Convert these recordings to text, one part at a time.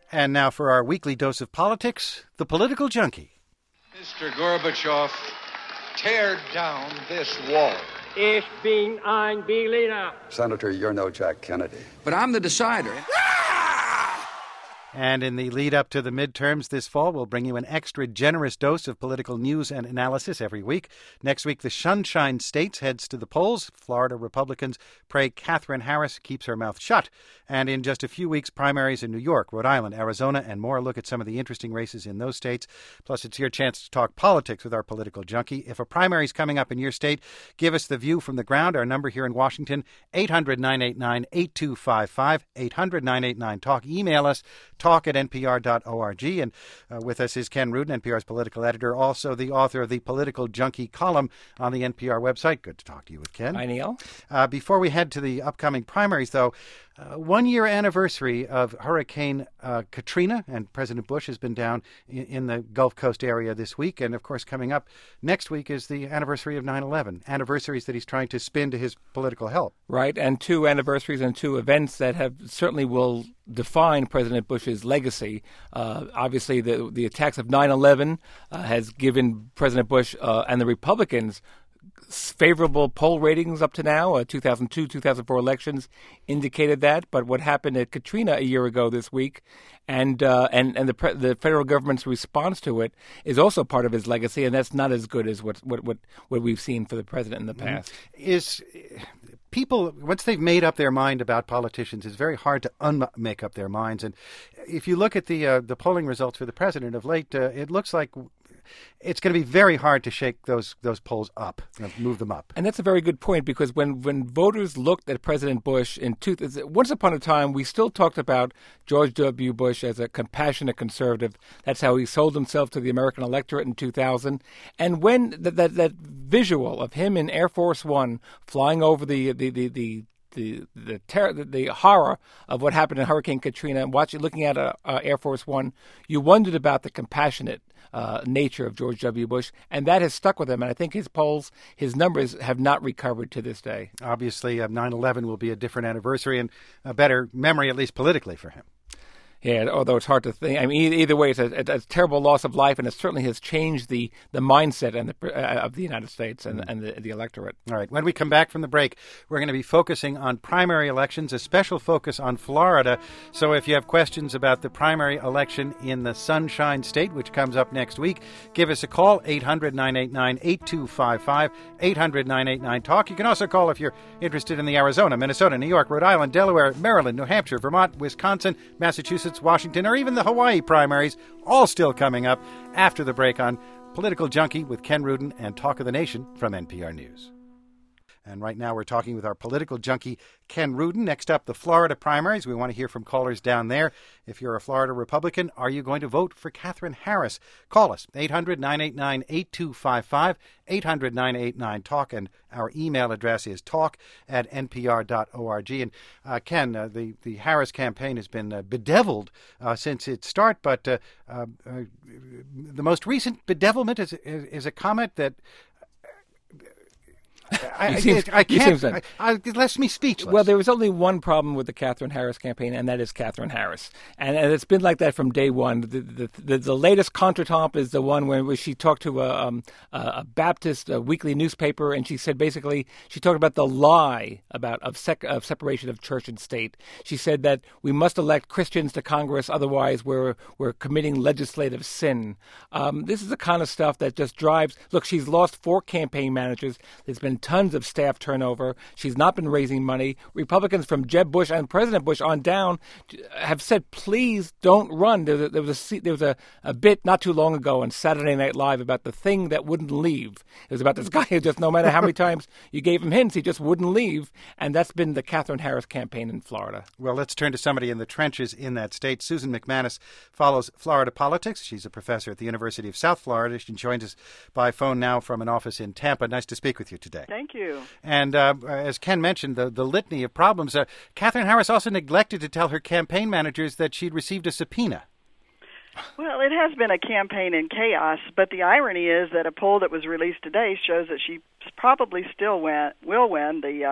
And now for our weekly dose of politics, the Political Junkie. Mr. Gorbachev, tear down this wall. Ich bin ein Berliner. Senator, you're no Jack Kennedy. But I'm the decider. And in the lead up to the midterms this fall, we'll bring you an extra generous dose of political news and analysis every week. Next week, the Sunshine States heads to the polls. Florida Republicans pray Katherine Harris keeps her mouth shut. And in just a few weeks, primaries in New York, Rhode Island, Arizona, and more. Look at some of the interesting races in those states. Plus, it's your chance to talk politics with our political junkie. If a primary is coming up in your state, give us the view from the ground. Our number here in Washington, 800-989-8255, 800-989-TALK. Email us, talk@npr.org. And with us is Ken Rudin, NPR's political editor, also the author of the Political Junkie column on the NPR website. Good to talk to you with Ken. Hi, Neil. Before we head to the upcoming primaries, though, 1-year anniversary of Hurricane Katrina, and President Bush has been down in the Gulf Coast area this week. And, of course, coming up next week is the anniversary of 9/11, anniversaries that he's trying to spin to his political help. Right, and two anniversaries and two events that have certainly will define President Bush's legacy. Obviously, the attacks of 9/11 has given President Bush and the Republicans favorable poll ratings up to now. 2002, 2004 elections indicated that. But what happened at Katrina a year ago this week, and the federal government's response to it is also part of his legacy, and that's not as good as what we've seen for the president in the past. Is people, once they've made up their mind about politicians, it's very hard to unmake up their minds. And if you look at the polling results for the president of late, it looks like it's going to be very hard to shake those polls up, move them up. And that's a very good point, because when voters looked at President Bush once upon a time, we still talked about George W. Bush as a compassionate conservative. That's how he sold himself to the American electorate in 2000. And when that visual of him in Air Force One flying over the horror of what happened in Hurricane Katrina, and looking at Air Force One, you wondered about the compassionate nature of George W. Bush, and that has stuck with him. And I think his polls, his numbers have not recovered to this day. Obviously, 9/11 will be a different anniversary and a better memory, at least politically, for him. Yeah, although it's hard to think. I mean, either way, it's a terrible loss of life, and it certainly has changed the mindset of the United States and the electorate. All right. When we come back from the break, we're going to be focusing on primary elections, a special focus on Florida. So if you have questions about the primary election in the Sunshine State, which comes up next week, give us a call, 800-989-8255, 800-989-TALK. You can also call if you're interested in the Arizona, Minnesota, New York, Rhode Island, Delaware, Maryland, New Hampshire, Vermont, Wisconsin, Massachusetts, Washington, or even the Hawaii primaries, all still coming up after the break on Political Junkie with Ken Rudin and Talk of the Nation from NPR News. And right now we're talking with our political junkie, Ken Rudin. Next up, the Florida primaries. We want to hear from callers down there. If you're a Florida Republican, are you going to vote for Katherine Harris? Call us, 800-989-8255, 800-989-TALK, and our email address is talk@npr.org. And Ken, the Harris campaign has been bedeviled since its start, but the most recent bedevilment is a comment that it left me speechless. Well, there was only one problem with the Katherine Harris campaign, and that is Katherine Harris. And it's been like that from day one. The latest contretemps is the one where she talked to a Baptist weekly newspaper, and she said basically, she talked about the lie of separation of church and state. She said that we must elect Christians to Congress, otherwise we're committing legislative sin. This is the kind of stuff that just drives. Look, she's lost 4 campaign managers. There's been tons of staff turnover. She's not been raising money. Republicans from Jeb Bush and President Bush on down have said, please don't run. There was a bit not too long ago on Saturday Night Live about the thing that wouldn't leave. It was about this guy who just, no matter how many times you gave him hints, he just wouldn't leave. And that's been the Katherine Harris campaign in Florida. Well, let's turn to somebody in the trenches in that state. Susan McManus follows Florida politics. She's a professor at the University of South Florida. She joins us by phone now from an office in Tampa. Nice to speak with you today. Thank you. And as Ken mentioned, the litany of problems. Katherine Harris also neglected to tell her campaign managers that she'd received a subpoena. Well, it has been a campaign in chaos, but the irony is that a poll that was released today shows that she probably still will win the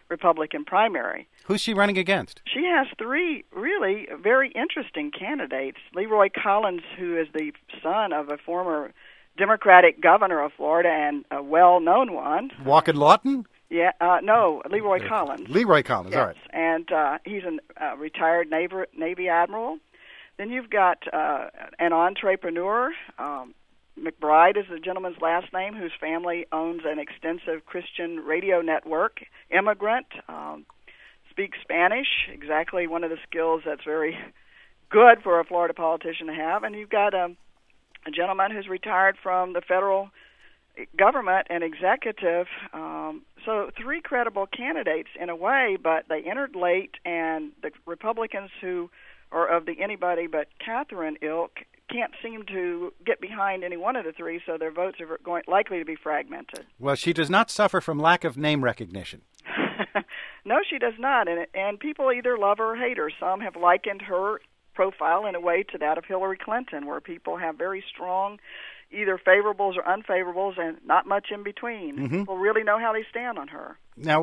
Republican primary. Who's she running against? She has three really very interesting candidates. Leroy Collins, who is the son of a former Democratic governor of Florida and a well-known one. Walker Lawton? Yeah, no, Leroy Collins. Leroy Collins, yes. all right. And he's a retired Navy admiral. Then you've got an entrepreneur. McBride is the gentleman's last name, whose family owns an extensive Christian radio network. Immigrant, speaks Spanish, exactly one of the skills that's very good for a Florida politician to have. And you've got a gentleman who's retired from the federal government and executive. So three credible candidates in a way, but they entered late, and the Republicans who are of the anybody but Catherine ilk can't seem to get behind any one of the three, so their votes are likely to be fragmented. Well, she does not suffer from lack of name recognition. No, she does not, and people either love her or hate her. Some have likened her profile in a way to that of Hillary Clinton, where people have very strong either favorables or unfavorables and not much in between. Mm-hmm. People really know how they stand on her. Now,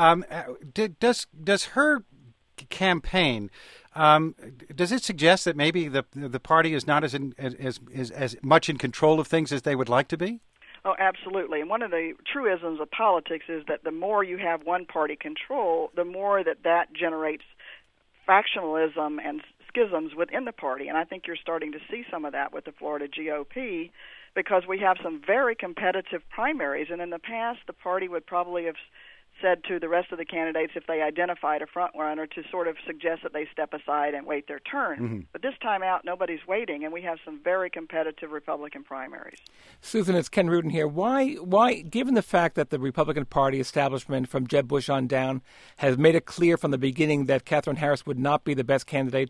does her campaign, does it suggest that maybe the party is not as much in control of things as they would like to be? Oh, absolutely. And one of the truisms of politics is that the more you have one party control, the more that generates factionalism and schisms within the party. And I think you're starting to see some of that with the Florida GOP, because we have some very competitive primaries. And in the past, the party would probably have said to the rest of the candidates, if they identified a front runner, to sort of suggest that they step aside and wait their turn. Mm-hmm. But this time out, nobody's waiting, and we have some very competitive Republican primaries. Susan, it's Ken Rudin here. Why, given the fact that the Republican Party establishment from Jeb Bush on down has made it clear from the beginning that Katherine Harris would not be the best candidate,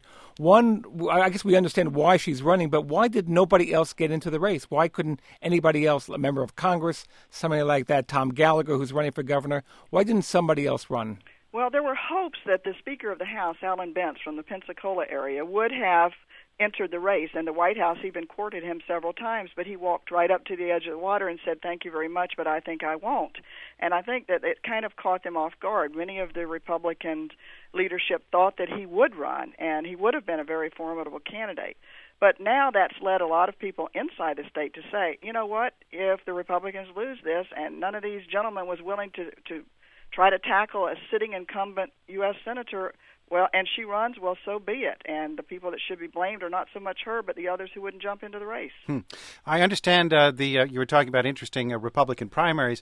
I guess we understand why she's running, but why did nobody else get into the race? Why couldn't anybody else, a member of Congress, somebody like that, Tom Gallagher, who's running for governor, why didn't somebody else run? Well, there were hopes that the Speaker of the House, Alan Bentz from the Pensacola area, would have entered the race, and the White House even courted him several times, but he walked right up to the edge of the water and said, "Thank you very much, but I think I won't." And I think that it kind of caught them off guard. Many of the Republican leadership thought that he would run, and he would have been a very formidable candidate. But now that's led a lot of people inside the state to say, you know what, if the Republicans lose this, and none of these gentlemen was willing to try to tackle a sitting incumbent U.S. senator, well, and she runs, well, so be it. And the people that should be blamed are not so much her, but the others who wouldn't jump into the race. I understand you were talking about interesting Republican primaries.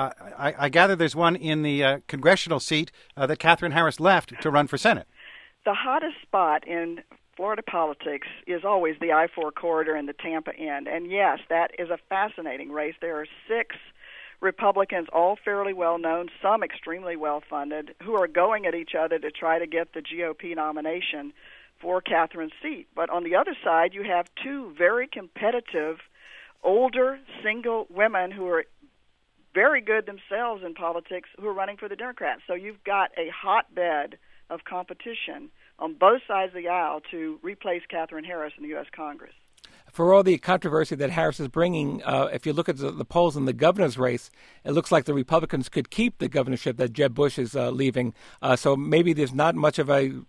I gather there's one in the congressional seat that Katherine Harris left to run for Senate. The hottest spot in Florida politics is always the I-4 corridor and the Tampa end. And yes, that is a fascinating race. There are 6 Republicans, all fairly well known, some extremely well funded, who are going at each other to try to get the GOP nomination for Katherine's seat. But on the other side, you have 2 very competitive, older, single women who are very good themselves in politics who are running for the Democrats. So you've got a hotbed of competition on both sides of the aisle to replace Katherine Harris in the U.S. Congress. For all the controversy that Harris is bringing, if you look at the polls in the governor's race, it looks like the Republicans could keep the governorship that Jeb Bush is leaving. So maybe there's not much of an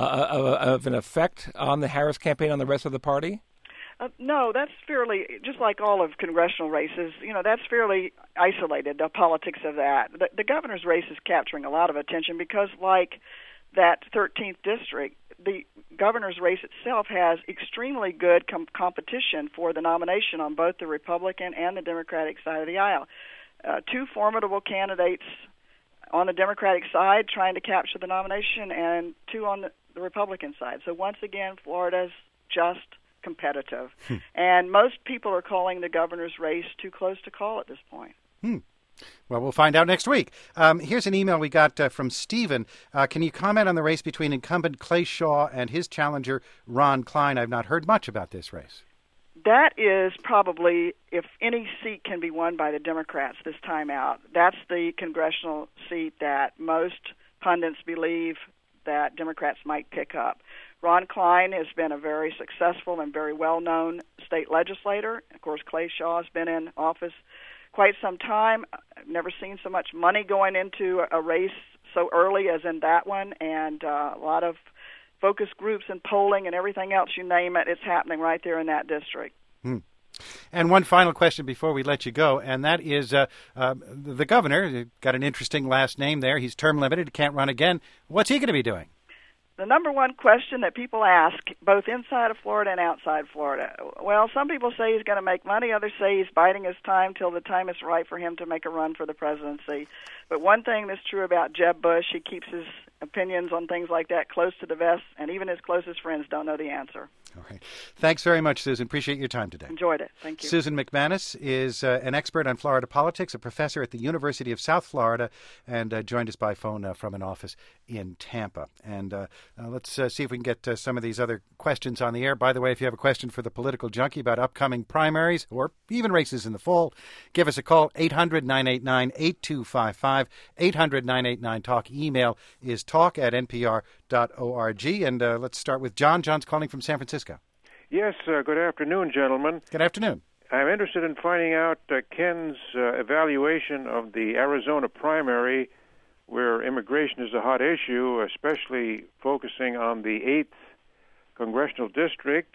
effect on the Harris campaign on the rest of the party? No, that's fairly, just like all of congressional races, that's fairly isolated, the politics of that. The governor's race is capturing a lot of attention because, like that 13th district, the governor's race itself has extremely good competition for the nomination on both the Republican and the Democratic side of the aisle. 2 formidable candidates on the Democratic side trying to capture the nomination, and 2 on the Republican side. So once again, Florida's just competitive. And most people are calling the governor's race too close to call at this point. Well, we'll find out next week. Here's an email we got from Stephen. Can you comment on the race between incumbent Clay Shaw and his challenger, Ron Klein? I've not heard much about this race. That is probably, if any seat can be won by the Democrats this time out, that's the congressional seat that most pundits believe that Democrats might pick up. Ron Klein has been a very successful and very well-known state legislator. Of course, Clay Shaw has been in office quite some time. I've never seen so much money going into a race so early as in that one, and a lot of focus groups and polling and everything else, you name it, it's happening right there in that district. And one final question before we let you go, and that is the governor, got an interesting last name there. He's term limited, can't run again. What's he going to be doing? The number one question that people ask, both inside of Florida and outside Florida, well, some people say he's going to make money. Others say he's biding his time till the time is right for him to make a run for the presidency. But one thing that's true about Jeb Bush, he keeps his opinions on things like that close to the vest, and even his closest friends don't know the answer. All right. Thanks very much, Susan. Appreciate your time today. Enjoyed it. Thank you. Susan McManus is an expert on Florida politics, a professor at the University of South Florida, and joined us by phone from an office in Tampa. And let's see if we can get some of these other questions on the air. By the way, if you have a question for the Political Junkie about upcoming primaries or even races in the fall, give us a call, 800-989-8255, 800-989-TALK. Email is talk@npr.org. And let's start with John. John's calling from San Francisco. Yes, good afternoon, gentlemen. Good afternoon. I'm interested in finding out Ken's evaluation of the Arizona primary, where immigration is a hot issue, especially focusing on the 8th Congressional District.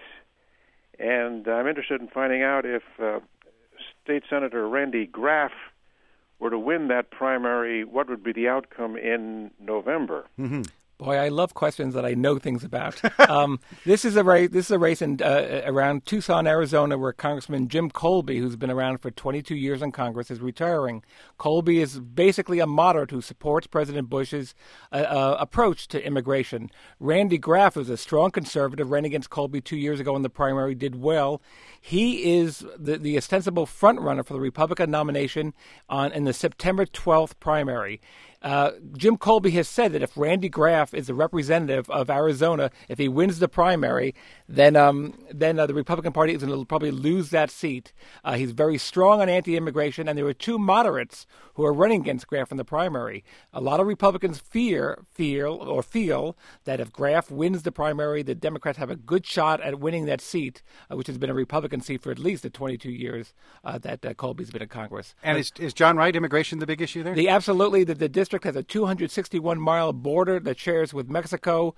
And I'm interested in finding out if State Senator Randy Graff were to win that primary, what would be the outcome in November? Mm-hmm. Boy, I love questions that I know things about. This is a race in around Tucson, Arizona, where Congressman Jim Colby, who's been around for 22 years in Congress, is retiring. Colby is basically a moderate who supports President Bush's approach to immigration. Randy Graff, who's a strong conservative, ran against Colby 2 years ago in the primary, did well. He is the ostensible front-runner for the Republican nomination in the September 12th primary. Jim Colby has said that if Randy Graff is a representative of Arizona, if he wins the primary, then the Republican Party is going to probably lose that seat. He's very strong on anti-immigration, and there are two moderates who are running against Graff in the primary. A lot of Republicans feel that if Graff wins the primary, the Democrats have a good shot at winning that seat, which has been a Republican seat for at least the 22 years that Colby's been in Congress. And is John right, immigration the big issue there? Absolutely. The district has a 261-mile border that shares with Mexico.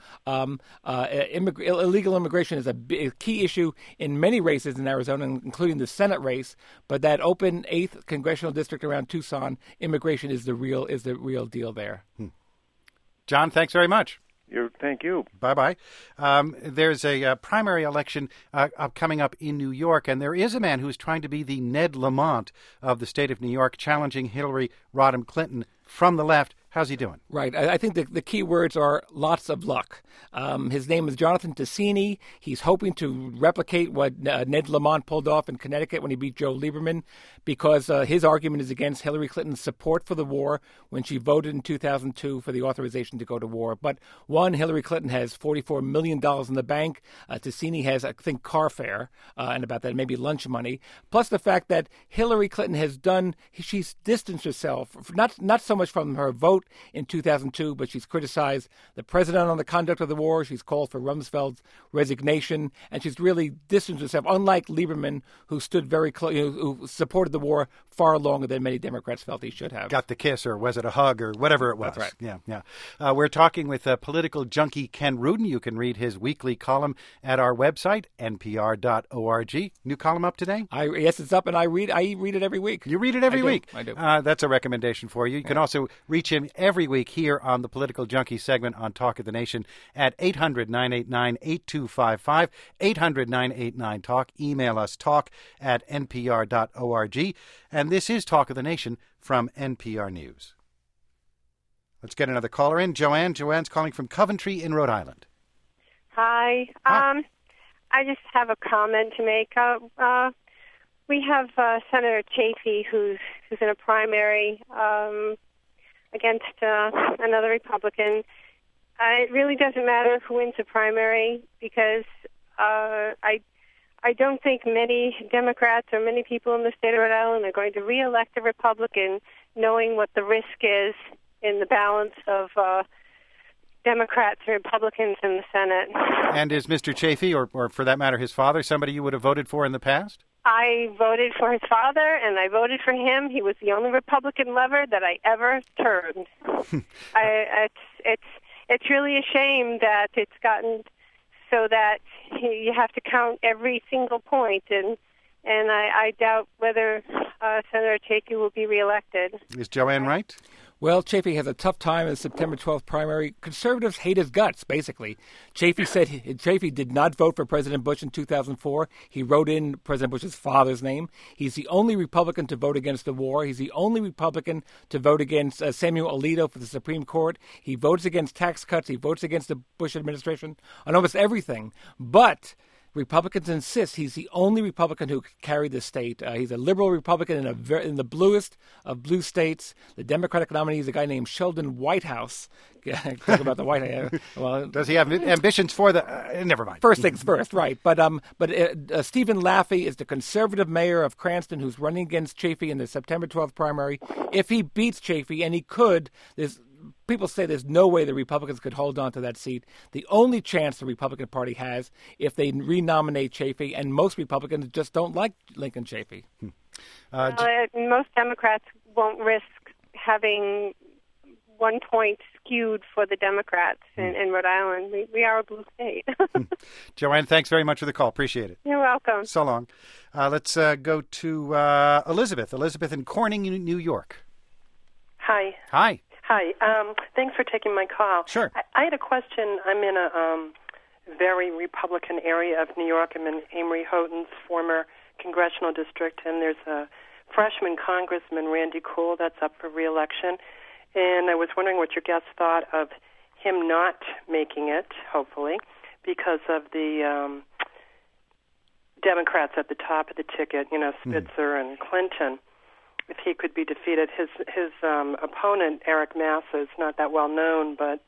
Illegal immigration is a key issue in many races in Arizona, including the Senate race. But that open 8th congressional district around Tucson, immigration is the real deal there. John, thanks very much. Thank you. Bye-bye. There's a primary election coming up in New York, and there is a man who's trying to be the Ned Lamont of the state of New York, challenging Hillary Rodham Clinton from the left. How's he doing? Right. I think the key words are lots of luck. His name is Jonathan Ticini. He's hoping to replicate what Ned Lamont pulled off in Connecticut when he beat Joe Lieberman, because his argument is against Hillary Clinton's support for the war when she voted in 2002 for the authorization to go to war. But one, Hillary Clinton has $44 million in the bank. Ticini has, I think, car fare and about that, maybe lunch money. Plus the fact that Hillary Clinton she's distanced herself, not so much from her vote in 2002, but she's criticized the president on the conduct of the war. She's called for Rumsfeld's resignation, and she's really distanced herself, unlike Lieberman, who stood very close, who supported the war far longer than many Democrats felt he should have. Got the kiss, or was it a hug, or whatever it was. That's right. Yeah. We're talking with political junkie Ken Rudin. You can read his weekly column at our website, npr.org. New column up today? Yes, it's up, and I read it every week. You read it every week? I do. That's a recommendation for you. You can also reach him every week here on the Political Junkie segment on Talk of the Nation at 800-989-8255, 800-989-TALK. Email us talk@npr.org. And this is Talk of the Nation from NPR News. Let's get another caller in. Joanne. Joanne's calling from Coventry in Rhode Island. Hi. I just have a comment to make. We have Senator Chafee, who's in a primary against another Republican. It really doesn't matter who wins the primary, because I don't think many Democrats or many people in the state of Rhode Island are going to re-elect a Republican knowing what the risk is in the balance of Democrats and Republicans in the Senate. And is Mr. Chafee, or for that matter his father, somebody you would have voted for in the past? I voted for his father, and I voted for him. He was the only Republican lever that I ever turned. It's really a shame that it's gotten so that you have to count every single point, and I doubt whether Senator Chafee will be reelected. Is Joanne right? Well, Chafee has a tough time in the September 12th primary. Conservatives hate his guts, basically. Chafee said Chafee did not vote for President Bush in 2004. He wrote in President Bush's father's name. He's the only Republican to vote against the war. He's the only Republican to vote against Samuel Alito for the Supreme Court. He votes against tax cuts. He votes against the Bush administration on almost everything. But Republicans insist he's the only Republican who could carry the state. He's a liberal Republican in the bluest of blue states. The Democratic nominee is a guy named Sheldon Whitehouse. Talk about the White House. Well, does he have ambitions for the? Never mind. First things first, right? But Stephen Laffey is the conservative mayor of Cranston, who's running against Chafee in the September 12th primary. If he beats Chafee, and he could, people say there's no way the Republicans could hold on to that seat. The only chance the Republican Party has if they renominate Chafee, and most Republicans just don't like Lincoln Chafee. Most Democrats won't risk having 1 point skewed for the Democrats in Rhode Island. We are a blue state. Joanne, thanks very much for the call. Appreciate it. You're welcome. So long. Let's go to Elizabeth. Elizabeth in Corning, New York. Hi. Hi. Hi. Thanks for taking my call. Sure. I had a question. I'm in a very Republican area of New York. I'm in Amory Houghton's former congressional district, and there's a freshman congressman, Randy Kuhl, that's up for re-election. And I was wondering what your guests thought of him not making it, hopefully, because of the Democrats at the top of the ticket, Spitzer and Clinton. If he could be defeated. His opponent, Eric Massa, is not that well known, but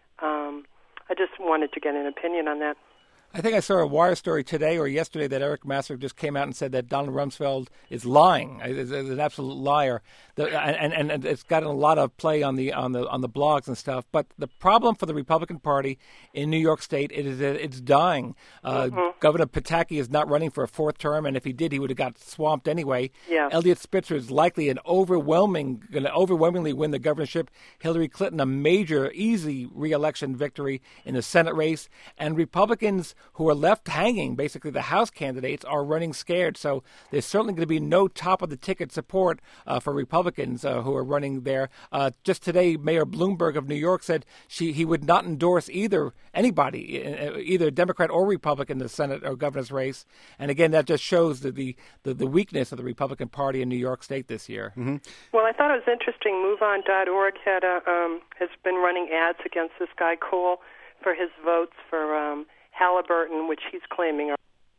I just wanted to get an opinion on that. I think I saw a Wire story today or yesterday that Eric Massa just came out and said that Donald Rumsfeld is lying, is an absolute liar, and it's gotten a lot of play on the blogs and stuff. But the problem for the Republican Party in New York State is that it's dying. Governor Pataki is not running for a fourth term, and if he did, he would have got swamped anyway. Yeah. Elliot Spitzer is likely going to overwhelmingly win the governorship. Hillary Clinton, a major, easy re-election victory in the Senate race, and Republicans who are left hanging, basically the House candidates, are running scared. So there's certainly going to be no top-of-the-ticket support for Republicans who are running there. Just today, Mayor Bloomberg of New York said he would not endorse anybody, either Democrat or Republican, in the Senate or governor's race. And again, that just shows the weakness of the Republican Party in New York State this year. Mm-hmm. Well, I thought it was interesting. MoveOn.org has been running ads against this guy Kuhl for his votes for Halliburton, which he's claiming.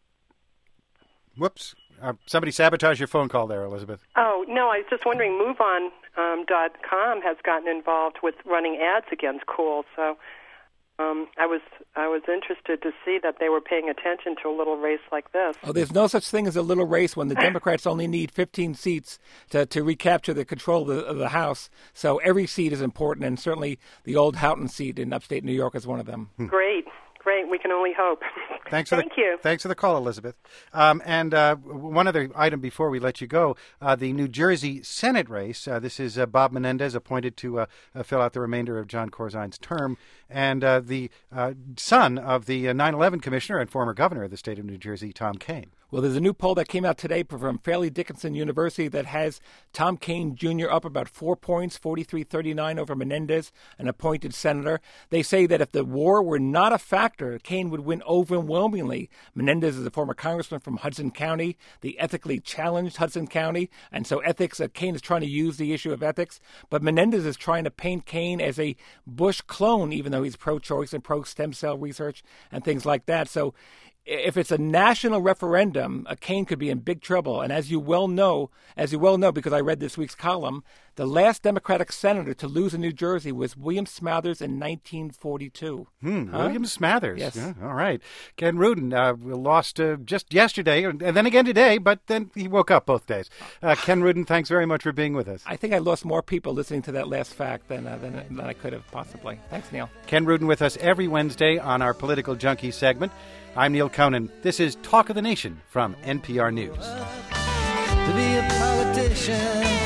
Whoops. Somebody sabotaged your phone call there, Elizabeth. Oh, no, I was just wondering, MoveOn.com has gotten involved with running ads against Kuhl, so I was interested to see that they were paying attention to a little race like this. Oh, there's no such thing as a little race when the Democrats only need 15 seats to recapture the control of the House. So every seat is important, and certainly the old Houghton seat in upstate New York is one of them. Great. We can only hope. Thank you. Thanks for the call, Elizabeth. And one other item before we let you go, the New Jersey Senate race. This is Bob Menendez, appointed to fill out the remainder of John Corzine's term, and the son of the 9/11 commissioner and former governor of the state of New Jersey, Tom Kean. Well, there's a new poll that came out today from Fairleigh Dickinson University that has Tom Kean Jr. up about 4 points, 43-39 over Menendez, an appointed senator. They say that if the war were not a factor, Kean would win overwhelmingly. Menendez is a former congressman from Hudson County, the ethically challenged Hudson County, and so Kean is trying to use the issue of ethics. But Menendez is trying to paint Kean as a Bush clone, even though he's pro-choice and pro-stem cell research and things like that. So if it's a national referendum, Kean could be in big trouble. And as you well know, because I read this week's column, the last Democratic senator to lose in New Jersey was William Smathers in 1942. William Smathers. Yes. Yeah, all right. Ken Rudin lost just yesterday, and then again today, but then he woke up both days. Ken Rudin, thanks very much for being with us. I think I lost more people listening to that last fact than I could have possibly. Thanks, Neil. Ken Rudin with us every Wednesday on our Political Junkie segment. I'm Neil Conan. This is Talk of the Nation from NPR News. To be a politician